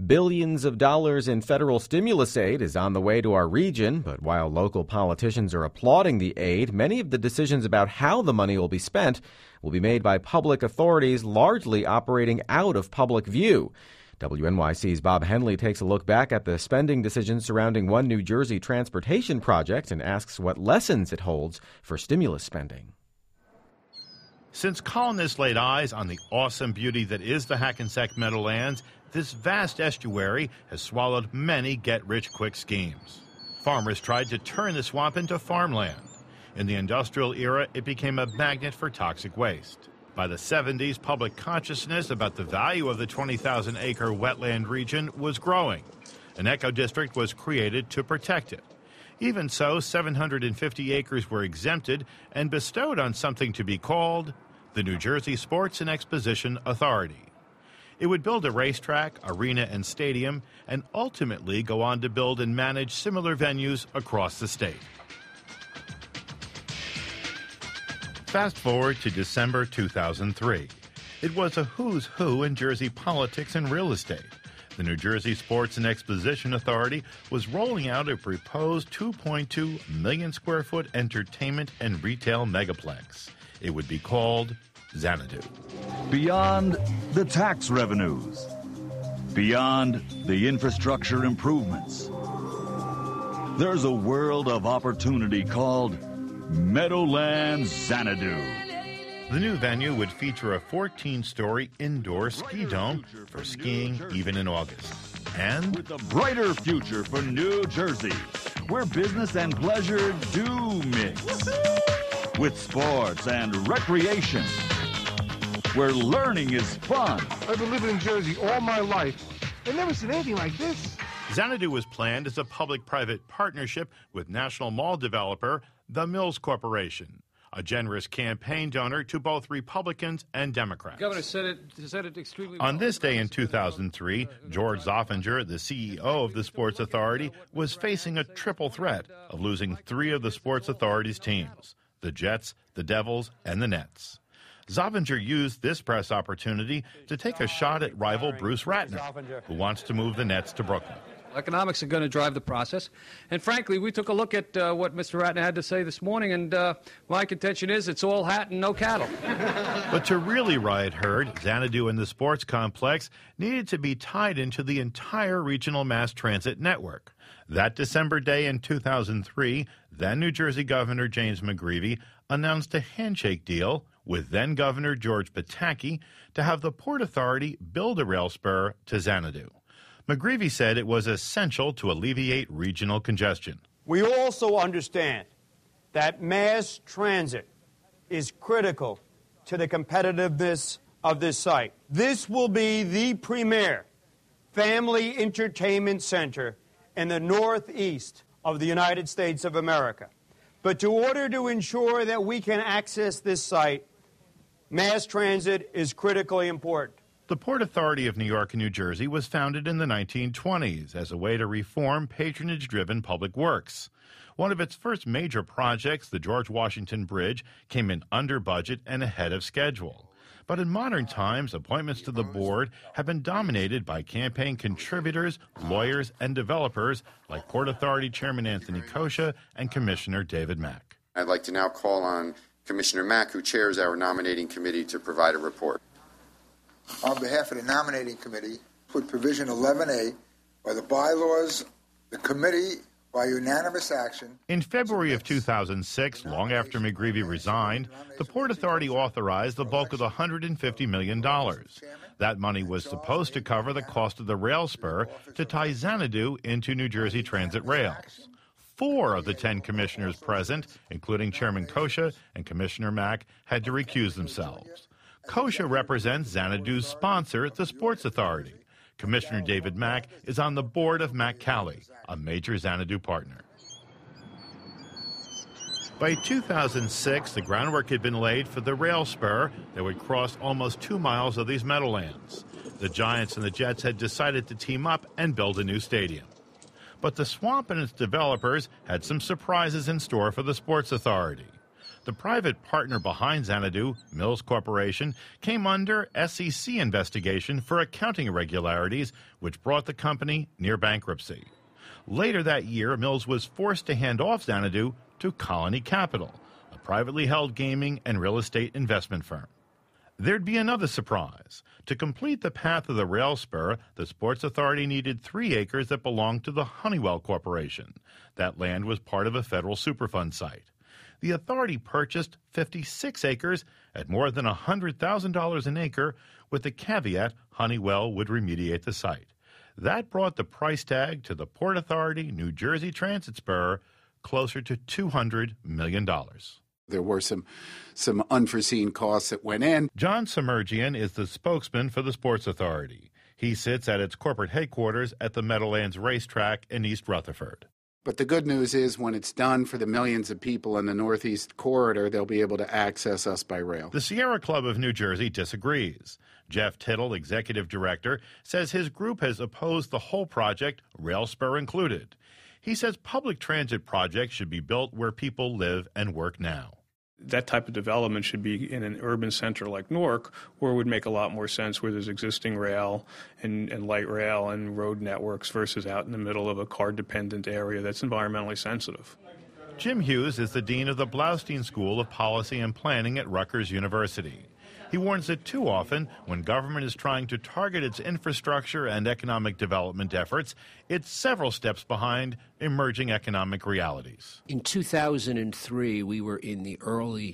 Billions of dollars in federal stimulus aid is on the way to our region, but while local politicians are applauding the aid, many of the decisions about how the money will be spent will be made by public authorities largely operating out of public view. WNYC's Bob Henley takes a look back at the spending decisions surrounding one New Jersey transportation project and asks what lessons it holds for stimulus spending. Since colonists laid eyes on the awesome beauty that is the Hackensack Meadowlands, this vast estuary has swallowed many get-rich-quick schemes. Farmers tried to turn the swamp into farmland. In the industrial era, it became a magnet for toxic waste. By the 70s, public consciousness about the value of the 20,000-acre wetland region was growing. An eco-district was created to protect it. Even so, 750 acres were exempted and bestowed on something to be called the New Jersey Sports and Exposition Authority. It would build a racetrack, arena, and stadium, and ultimately go on to build and manage similar venues across the state. Fast forward to December 2003. It was a who's who in Jersey politics and real estate. The New Jersey Sports and Exposition Authority was rolling out a proposed 2.2 million square foot entertainment and retail megaplex. It would be called Xanadu. Beyond the tax revenues, beyond the infrastructure improvements, there's a world of opportunity called Meadowlands Xanadu. The new venue would feature a 14-story indoor ski dome for skiing even in August. And with a brighter future for New Jersey, where business and pleasure do mix. With sports and recreation, where learning is fun. I've been living in Jersey all my life. I've never seen anything like this. Xanadu was planned as a public-private partnership with national mall developer The Mills Corporation, a generous campaign donor to both Republicans and Democrats. The governor said it extremely well. On this day in 2003, George Zoffinger, the CEO of the Sports Authority, was facing a triple threat of losing three of the Sports Authority's teams: the Jets, the Devils, and the Nets. Zoffinger used this press opportunity to take a shot at rival Bruce Ratner, who wants to move the Nets to Brooklyn. Economics are going to drive the process. And frankly, we took a look at what Mr. Ratner had to say this morning, and my contention is it's all hat and no cattle. But to really ride herd, Xanadu and the sports complex needed to be tied into the entire regional mass transit network. That December day in 2003, then New Jersey Governor James McGreevey announced a handshake deal with then-Governor George Pataki to have the Port Authority build a rail spur to Xanadu. McGreevey said it was essential to alleviate regional congestion. We also understand that mass transit is critical to the competitiveness of this site. This will be the premier family entertainment center in the northeast of the United States of America. But in order to ensure that we can access this site, mass transit is critically important. The Port Authority of New York and New Jersey was founded in the 1920s as a way to reform patronage-driven public works. One of its first major projects, the George Washington Bridge, came in under budget and ahead of schedule. But in modern times, appointments to the board have been dominated by campaign contributors, lawyers, and developers like Port Authority Chairman Anthony Kosha and Commissioner David Mack. I'd like to now call on Commissioner Mack, who chairs our nominating committee, to provide a report. On behalf of the nominating committee, put provision 11A by the bylaws, the committee, by unanimous action. In February of 2006, long after McGreevey resigned, the Port Authority authorized the bulk of the $150 million. That money was supposed to cover the cost of the rail spur to tie Xanadu into New Jersey Transit rails. 4 of the 10 commissioners present, including Chairman Kosha and Commissioner Mack, had to recuse themselves. Kosha represents Xanadu's sponsor, the Sports Authority. Commissioner David Mack is on the board of Mack Cali, a major Xanadu partner. By 2006, the groundwork had been laid for the rail spur that would cross almost 2 miles of these meadowlands. The Giants and the Jets had decided to team up and build a new stadium. But the swamp and its developers had some surprises in store for the Sports Authority. The private partner behind Xanadu, Mills Corporation, came under SEC investigation for accounting irregularities, which brought the company near bankruptcy. Later that year, Mills was forced to hand off Xanadu to Colony Capital, a privately held gaming and real estate investment firm. There'd be another surprise. To complete the path of the rail spur, the Sports Authority needed 3 acres that belonged to the Honeywell Corporation. That land was part of a federal Superfund site. The authority purchased 56 acres at more than $100,000 an acre, with the caveat Honeywell would remediate the site. That brought the price tag to the Port Authority New Jersey Transit Spur closer to $200 million. There were some unforeseen costs that went in. John Semerjian is the spokesman for the Sports Authority. He sits at its corporate headquarters at the Meadowlands Racetrack in East Rutherford. But the good news is when it's done for the millions of people in the Northeast Corridor, they'll be able to access us by rail. The Sierra Club of New Jersey disagrees. Jeff Tittle, executive director, says his group has opposed the whole project, rail spur included. He says public transit projects should be built where people live and work now. That type of development should be in an urban center like Newark, where it would make a lot more sense where there's existing rail and light rail and road networks versus out in the middle of a car-dependent area that's environmentally sensitive. Jim Hughes is the dean of the Blaustein School of Policy and Planning at Rutgers University. He warns that too often, when government is trying to target its infrastructure and economic development efforts, it's several steps behind emerging economic realities. In 2003, we were in the early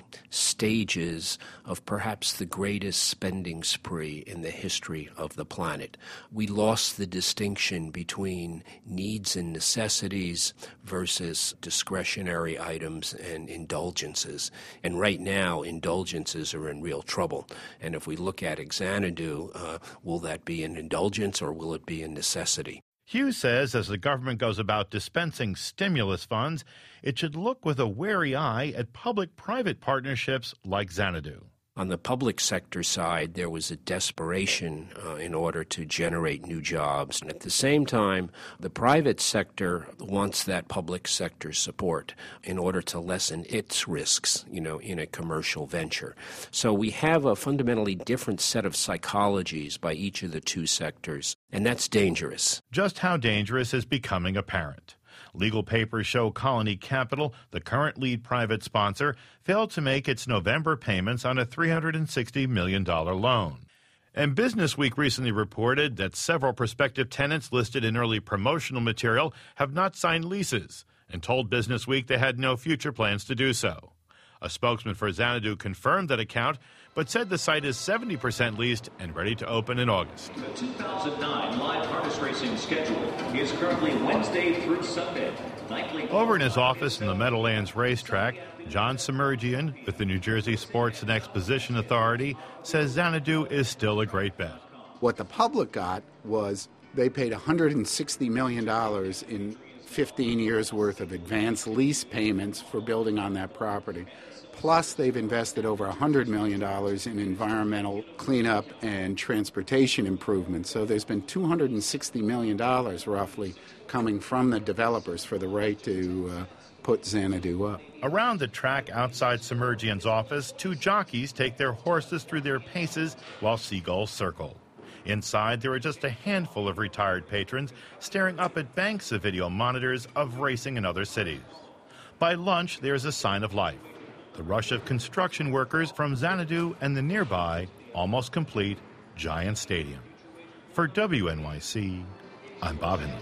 stages of perhaps the greatest spending spree in the history of the planet. We lost the distinction between needs and necessities versus discretionary items and indulgences. And right now, indulgences are in real trouble. And if we look at Xanadu, will that be an indulgence or will it be a necessity? Hughes says as the government goes about dispensing stimulus funds, it should look with a wary eye at public-private partnerships like Xanadu. On the public sector side, there was a desperation in order to generate new jobs. And at the same time, the private sector wants that public sector support in order to lessen its risks, in a commercial venture. So we have a fundamentally different set of psychologies by each of the two sectors, and that's dangerous. Just how dangerous is becoming apparent. Legal papers show Colony Capital, the current lead private sponsor, failed to make its November payments on a $360 million loan. And Business Week recently reported that several prospective tenants listed in early promotional material have not signed leases and told Business Week they had no future plans to do so. A spokesman for Xanadu confirmed that account, but said the site is 70% leased and ready to open in August. The 2009 live harness racing schedule is currently Wednesday through Sunday. Over in his office in the Meadowlands Racetrack, John Semerjian with the New Jersey Sports and Exposition Authority says Xanadu is still a great bet. What the public got was they paid $160 million in 15 years worth of advance lease payments for building on that property. Plus, they've invested over $100 million in environmental cleanup and transportation improvements. So there's been $260 million, roughly, coming from the developers for the right to put Xanadu up. Around the track outside Semerjian's office, 2 jockeys take their horses through their paces while seagulls circle. Inside, there are just a handful of retired patrons staring up at banks of video monitors of racing in other cities. By lunch, there's a sign of life. The rush of construction workers from Xanadu and the nearby, almost complete, Giant Stadium. For WNYC, I'm Bob Henry.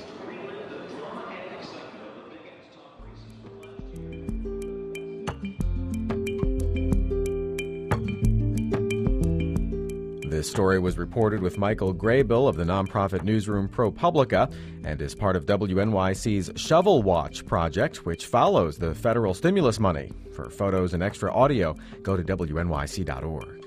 This story was reported with Michael Graybill of the nonprofit newsroom ProPublica and is part of WNYC's Shovel Watch project, which follows the federal stimulus money. For photos and extra audio, go to WNYC.org.